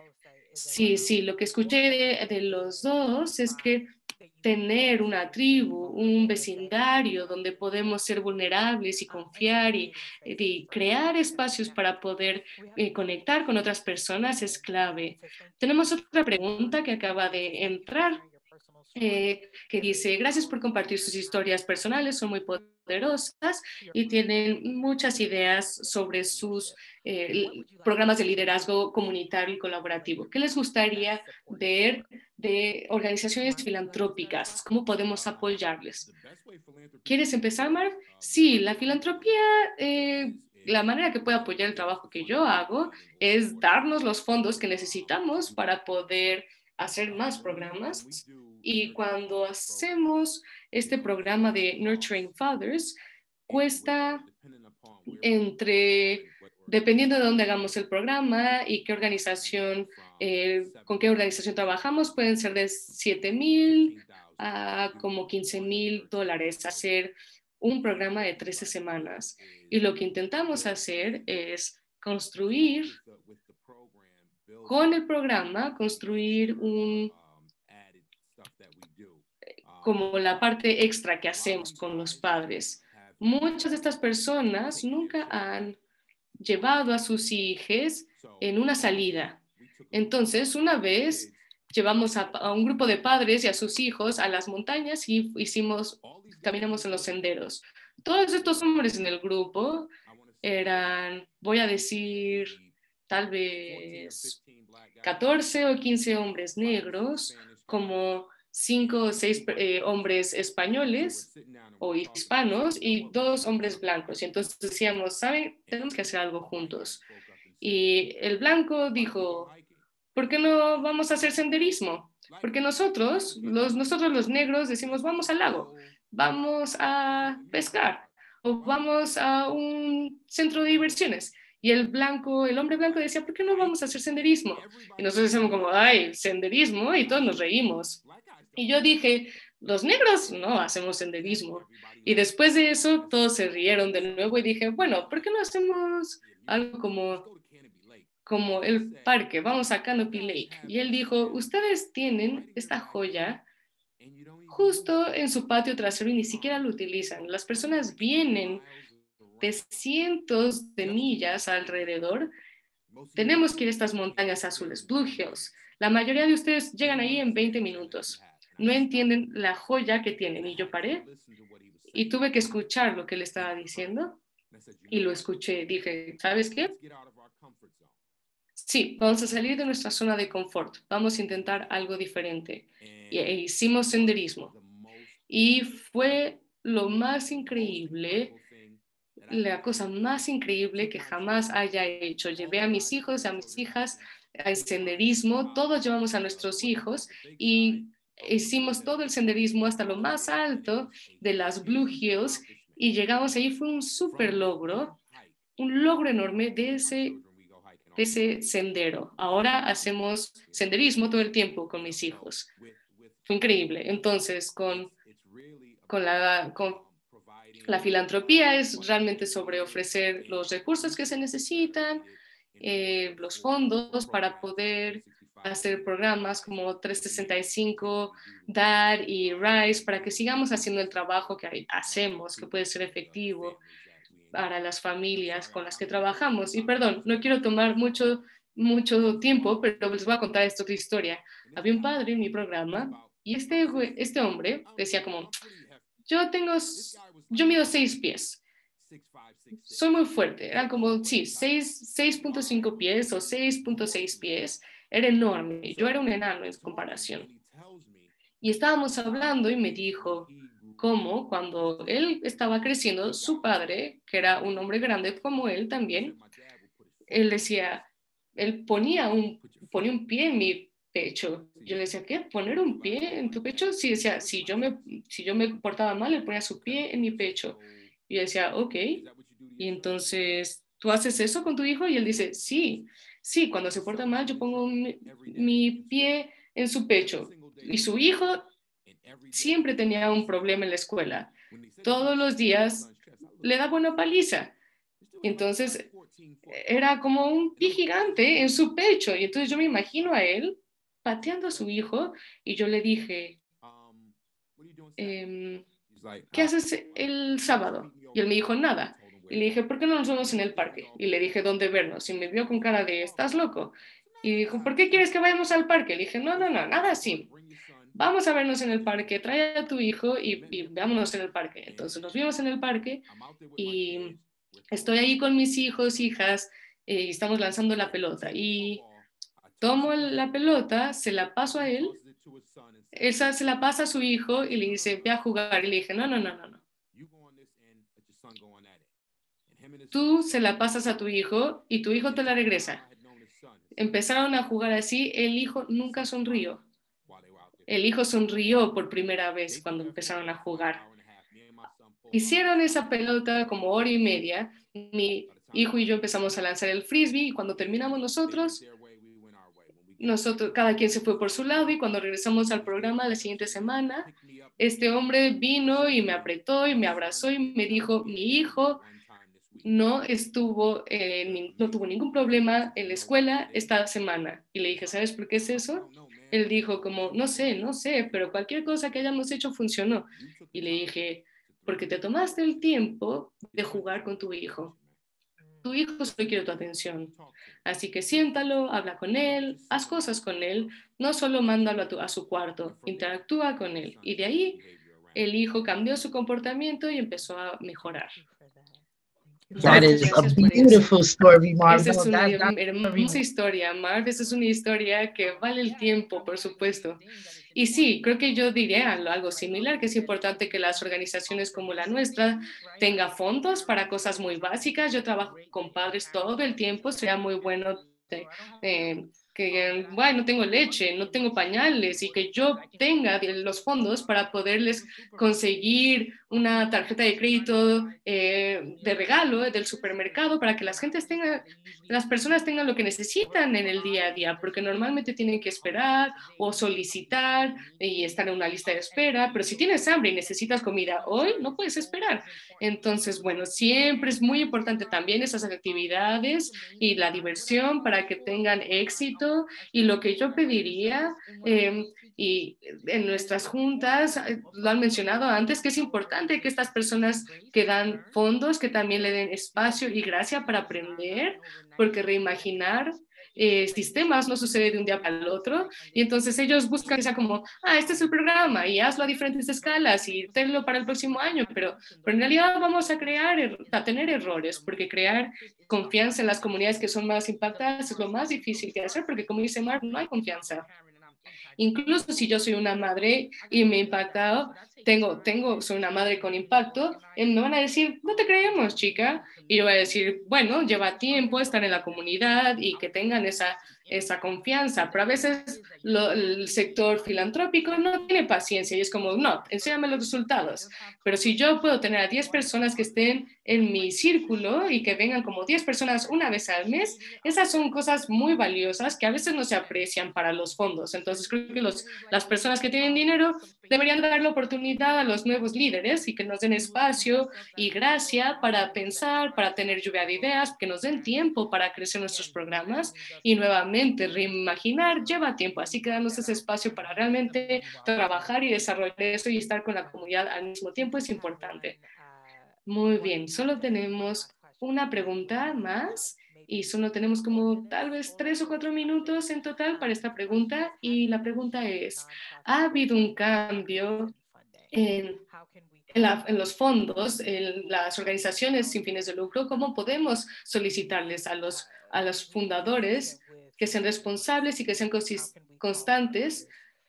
Sí, sí, lo que escuché de, de los dos es que tener una tribu, un vecindario donde podemos ser vulnerables y confiar y, y crear espacios para poder eh, conectar con otras personas es clave. Tenemos otra pregunta que acaba de entrar eh, que dice, gracias por compartir sus historias personales, son muy poderosas y tienen muchas ideas sobre sus eh, programas de liderazgo comunitario y colaborativo. ¿Qué les gustaría ver de organizaciones filantrópicas? ¿Cómo podemos apoyarles? ¿Quieres empezar, Marv? Sí, la filantropía, eh, la manera que puede apoyar el trabajo que yo hago es darnos los fondos que necesitamos para poder hacer más programas. Y cuando hacemos este programa de Nurturing Fathers, cuesta entre, dependiendo de dónde hagamos el programa y qué organización, eh, con qué organización trabajamos, pueden ser de siete mil a como quince mil dólares hacer un programa de trece semanas. Y lo que intentamos hacer es construir con el programa construir un, como la parte extra que hacemos con los padres. Muchas de estas personas nunca han llevado a sus hijos en una salida. Entonces, una vez llevamos a, a un grupo de padres y a sus hijos a las montañas y hicimos, caminamos en los senderos. Todos estos hombres en el grupo eran, voy a decir, tal vez catorce o quince hombres negros, como cinco o seis eh, hombres españoles o hispanos y dos hombres blancos. Y entonces decíamos, ¿saben? Tenemos que hacer algo juntos. Y el blanco dijo, ¿por qué no vamos a hacer senderismo? Porque nosotros, los, nosotros los negros, decimos, vamos al lago, vamos a pescar o vamos a un centro de diversiones. Y el blanco, el hombre blanco decía, ¿por qué no vamos a hacer senderismo? Y nosotros decimos como, ay, senderismo, y todos nos reímos. Y yo dije, los negros no hacemos senderismo. Y después de eso, todos se rieron de nuevo y dije, bueno, ¿por qué no hacemos algo como, como el parque? Vamos a Canopy Lake. Y él dijo, ustedes tienen esta joya justo en su patio trasero y ni siquiera lo utilizan. Las personas vienen de cientos de millas alrededor. Tenemos que ir a estas montañas azules, Blue Hills. La mayoría de ustedes llegan ahí en veinte minutos. No entienden la joya que tienen. Y yo paré y tuve que escuchar lo que él estaba diciendo y lo escuché. Dije, ¿sabes qué? Sí, vamos a salir de nuestra zona de confort. Vamos a intentar algo diferente. Y e hicimos senderismo. Y fue lo más increíble, la cosa más increíble que jamás haya hecho. Llevé a mis hijos, a mis hijas al senderismo, todos llevamos a nuestros hijos y hicimos todo el senderismo hasta lo más alto de las Blue Hills y llegamos ahí, fue un súper logro, un logro enorme de ese, de ese sendero. Ahora hacemos senderismo todo el tiempo con mis hijos. Fue increíble. Entonces, con, con la... Con, la filantropía es realmente sobre ofrecer los recursos que se necesitan, eh, los fondos para poder hacer programas como trescientos sesenta y cinco, D A R y RISE para que sigamos haciendo el trabajo que hacemos, que puede ser efectivo para las familias con las que trabajamos. Y perdón, no quiero tomar mucho, mucho tiempo, pero les voy a contar esta otra historia. Había un padre en mi programa y este, este hombre decía como, yo tengo, yo mido seis pies. Soy muy fuerte. Eran como, sí, seis punto cinco pies o seis punto seis pies. Era enorme. Yo era un enano en comparación. Y estábamos hablando y me dijo cómo cuando él estaba creciendo, su padre, que era un hombre grande como él también, él decía, él ponía un, ponía un pie en mi pecho. Yo le decía, ¿qué? ¿Poner un pie en tu pecho? Sí, decía, si yo me, si yo me portaba mal, él ponía su pie en mi pecho. Y yo decía, ok. Y entonces, ¿tú haces eso con tu hijo? Y él dice, sí, sí, cuando se porta mal, yo pongo mi, mi pie en su pecho. Y su hijo siempre tenía un problema en la escuela. Todos los días le daba una paliza. Entonces, era como un pie gigante en su pecho. Y entonces yo me imagino a él pateando a su hijo y yo le dije, eh, ¿qué haces el sábado? Y él me dijo, nada. Y le dije, ¿por qué no nos vemos en el parque? Y le dije, ¿dónde vernos? Y me vio con cara de, ¿estás loco? Y dijo, ¿por qué quieres que vayamos al parque? Le dije, no, no, no, nada así. Vamos a vernos en el parque, trae a tu hijo y, y veámonos en el parque. Entonces nos vimos en el parque y estoy ahí con mis hijos, hijas, eh, y estamos lanzando la pelota. Y tomo la pelota, se la paso a él, esa se la pasa a su hijo y le dice, ve a jugar. Y le dije, no, no, no, no, no. Tú se la pasas a tu hijo y tu hijo te la regresa. Empezaron a jugar así, el hijo nunca sonrió. El hijo sonrió por primera vez cuando empezaron a jugar. Hicieron esa pelota como hora y media. Mi hijo y yo empezamos a lanzar el frisbee y cuando terminamos nosotros, nosotros, cada quien se fue por su lado y cuando regresamos al programa la siguiente semana, este hombre vino y me apretó y me abrazó y me dijo, mi hijo no estuvo, eh, no tuvo ningún problema en la escuela esta semana. Y le dije, ¿sabes por qué es eso? Él dijo como, no sé, no sé, pero cualquier cosa que hayamos hecho funcionó. Y le dije, porque te tomaste el tiempo de jugar con tu hijo. Tu hijo solo quiere tu atención. Así que siéntalo, habla con él, haz cosas con él, no solo mándalo a, tu, a su cuarto, interactúa con él. Y de ahí el hijo cambió su comportamiento y empezó a mejorar. That Muchas is a gracias por eso. beautiful story, Esa es Marvel. una That that's very hermosa historia, Marv. Esa es una historia que vale el tiempo, por supuesto. Y sí, creo que yo diría algo similar, que es importante que las organizaciones como la nuestra tengan fondos para cosas muy básicas. Yo trabajo con padres todo el tiempo, sería muy bueno de, eh, que, bueno, no tengo leche, no tengo pañales y que yo tenga los fondos para poderles conseguir una tarjeta de crédito eh, de regalo del supermercado para que las gentes tengan, las personas tengan lo que necesitan en el día a día, porque normalmente tienen que esperar o solicitar y estar en una lista de espera, pero si tienes hambre y necesitas comida hoy, no puedes esperar. Entonces, bueno, siempre es muy importante también esas actividades y la diversión para que tengan éxito. Y lo que yo pediría, eh, y en nuestras juntas, eh, lo han mencionado antes, que es importante que estas personas que dan fondos, que también le den espacio y gracia para aprender, porque reimaginar eh, sistemas no sucede de un día para el otro, y entonces ellos buscan que sea como, ah, este es el programa, y hazlo a diferentes escalas, y tenlo para el próximo año, pero, pero en realidad vamos a crear, er, a tener errores, porque crear confianza en las comunidades que son más impactadas es lo más difícil que hacer, porque como dice Mark, no hay confianza. Incluso si yo soy una madre y me he impactado, tengo, tengo, soy una madre con impacto, eh, me van a decir, no te creemos, chica. Y yo voy a decir, bueno, lleva tiempo estar en la comunidad y que tengan esa, esa confianza. Pero a veces lo, el sector filantrópico no tiene paciencia y es como, no, enséñame los resultados. Pero si yo puedo tener a diez personas que estén en mi círculo y que vengan como diez personas una vez al mes, esas son cosas muy valiosas que a veces no se aprecian para los fondos. Entonces creo que los, las personas que tienen dinero deberían dar la oportunidad a los nuevos líderes y que nos den espacio y gracia para pensar, para tener lluvia de ideas, que nos den tiempo para crecer nuestros programas y nuevamente reimaginar lleva tiempo. Así que darnos ese espacio para realmente trabajar y desarrollar eso y estar con la comunidad al mismo tiempo es importante. Muy bien, solo tenemos una pregunta más y solo tenemos como tal vez tres o cuatro minutos en total para esta pregunta y la pregunta es, ¿ha habido un cambio en, en, la, en los fondos, en las organizaciones sin fines de lucro? ¿Cómo podemos solicitarles a los, a los fundadores que sean responsables y que sean constantes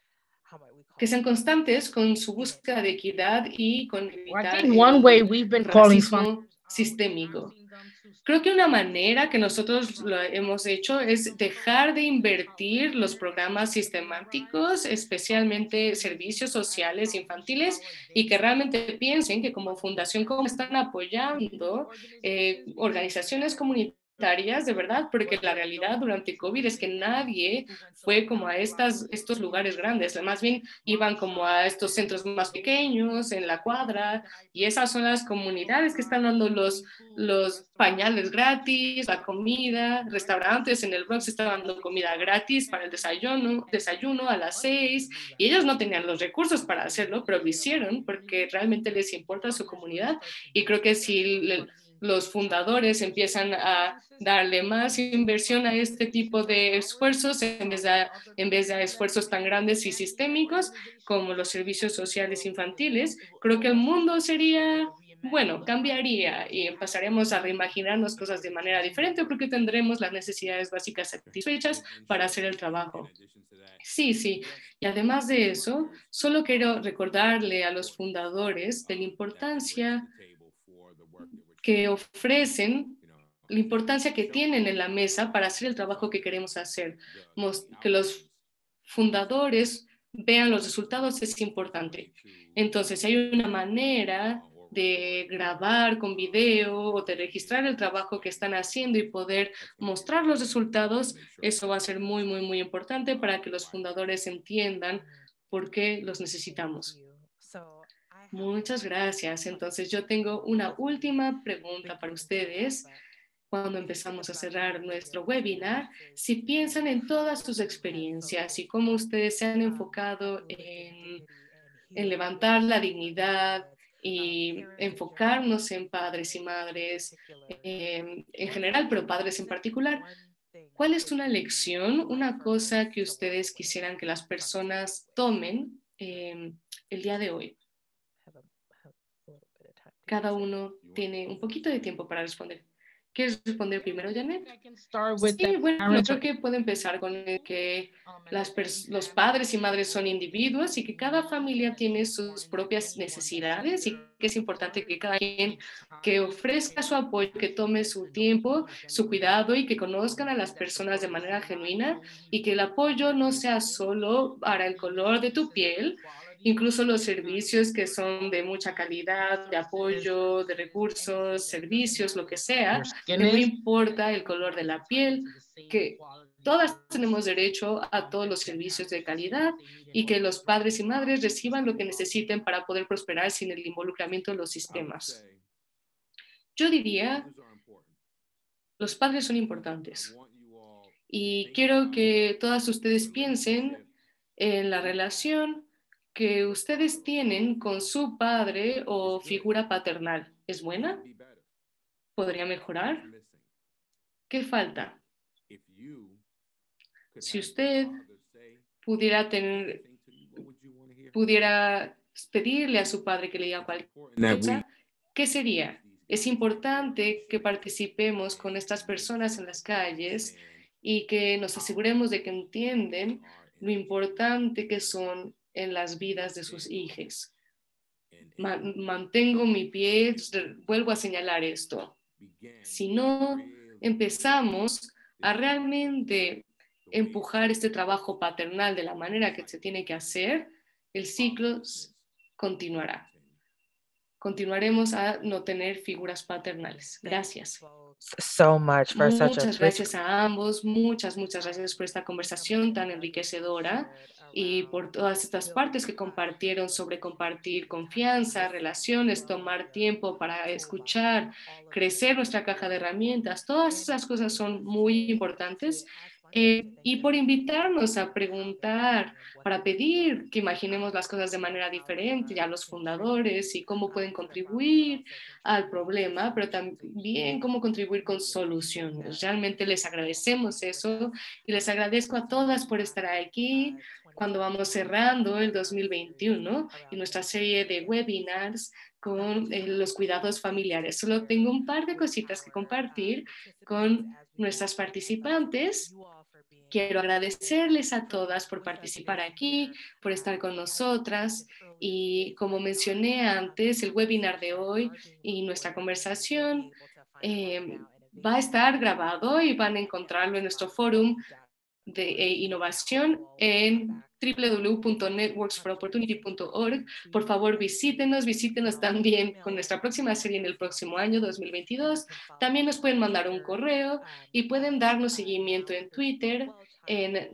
que sean constantes con su búsqueda de equidad y con I evitar think one way el we've been calling from. racismo sistémico. Creo que una manera que nosotros lo hemos hecho es dejar de invertir los programas sistemáticos, especialmente servicios sociales infantiles, y que realmente piensen que como fundación, como están apoyando eh, organizaciones comunitarias de verdad, porque la realidad durante COVID es que nadie fue como a estas, estos lugares grandes, más bien iban como a estos centros más pequeños, en la cuadra, y esas son las comunidades que están dando los, los pañales gratis, la comida, restaurantes en el Bronx estaban dando comida gratis para el desayuno, desayuno a las seis, y ellos no tenían los recursos para hacerlo, pero lo hicieron porque realmente les importa su comunidad, y creo que si le, los fundadores empiezan a darle más inversión a este tipo de esfuerzos en vez de, en vez de esfuerzos tan grandes y sistémicos como los servicios sociales infantiles, creo que el mundo sería, bueno, cambiaría y empezaremos a reimaginarnos cosas de manera diferente porque tendremos las necesidades básicas satisfechas para hacer el trabajo. Sí, sí. Y además de eso, solo quiero recordarle a los fundadores de la importancia que ofrecen, la importancia que tienen en la mesa para hacer el trabajo que queremos hacer. Que los fundadores vean los resultados es importante. Entonces, si hay una manera de grabar con video o de registrar el trabajo que están haciendo y poder mostrar los resultados, eso va a ser muy, muy, muy importante para que los fundadores entiendan por qué los necesitamos. Muchas gracias. Entonces yo tengo una última pregunta para ustedes. Cuando empezamos a cerrar nuestro webinar, si piensan en todas sus experiencias y cómo ustedes se han enfocado en, en levantar la dignidad y enfocarnos en padres y madres eh, en general, pero padres en particular, ¿cuál es una lección, una cosa que ustedes quisieran que las personas tomen eh, el día de hoy? Cada uno tiene un poquito de tiempo para responder. ¿Quieres responder primero, Janet? Sí, bueno, creo que puedo empezar con el que las los padres y madres son individuos y que cada familia tiene sus propias necesidades y que es importante que cada quien que ofrezca su apoyo, que tome su tiempo, su cuidado y que conozcan a las personas de manera genuina y que el apoyo no sea solo para el color de tu piel, incluso los servicios que son de mucha calidad, de apoyo, de recursos, servicios, lo que sea, que no importa el color de la piel, que todas tenemos derecho a todos los servicios de calidad y que los padres y madres reciban lo que necesiten para poder prosperar sin el involucramiento de los sistemas. Yo diría, los padres son importantes y quiero que todas ustedes piensen en la relación que ustedes tienen con su padre o figura paternal. ¿Es buena? ¿Podría mejorar? ¿Qué falta? Si usted pudiera tener, pudiera pedirle a su padre que le diga cualquier cosa, ¿qué sería? Es importante que participemos con estas personas en las calles y que nos aseguremos de que entienden lo importante que son en las vidas de sus hijos. Mantengo mi pie, vuelvo a señalar esto. Si no empezamos a realmente empujar este trabajo paternal de la manera que se tiene que hacer, el ciclo continuará. Continuaremos a no tener figuras paternales. Gracias. So much for such a Muchas gracias a ambos, muchas, muchas gracias por esta conversación tan enriquecedora y por todas estas partes que compartieron sobre compartir confianza, relaciones, tomar tiempo para escuchar, crecer nuestra caja de herramientas. Todas esas cosas son muy importantes. Eh, y por invitarnos a preguntar, para pedir que imaginemos las cosas de manera diferente a los fundadores y cómo pueden contribuir al problema, pero también cómo contribuir con soluciones. Realmente les agradecemos eso y les agradezco a todas por estar aquí cuando vamos cerrando el dos mil veintiuno y nuestra serie de webinars con eh, los cuidados familiares. Solo tengo un par de cositas que compartir con nuestras participantes. Quiero agradecerles a todas por participar aquí, por estar con nosotras y como mencioné antes, el webinar de hoy y nuestra conversación eh, va a estar grabado y van a encontrarlo en nuestro foro de eh, innovación en w w w punto networks for opportunity punto org. Por favor, visítenos, visítenos también con nuestra próxima serie en el próximo año dos mil veintidós. También nos pueden mandar un correo y pueden darnos seguimiento en Twitter en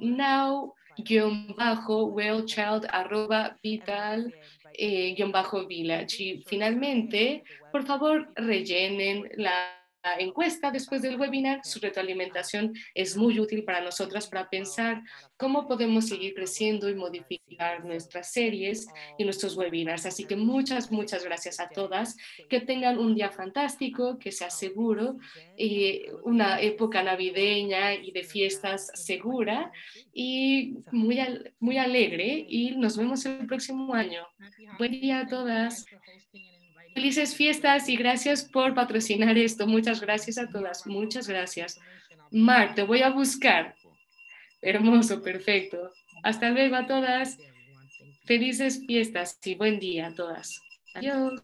now-wellchild arroba vital eh, village. Y finalmente, por favor, rellenen la encuesta después del webinar. Su retroalimentación es muy útil para nosotras para pensar cómo podemos seguir creciendo y modificar nuestras series y nuestros webinars. Así que muchas, muchas gracias a todas. Que tengan un día fantástico, que sea seguro, y una época navideña y de fiestas segura y muy, muy alegre. Y nos vemos el próximo año. Buen día a todas. Felices fiestas y gracias por patrocinar esto. Muchas gracias a todas. Muchas gracias. Mark, te voy a buscar. Hermoso, perfecto. Hasta luego a todas. Felices fiestas y buen día a todas. Adiós.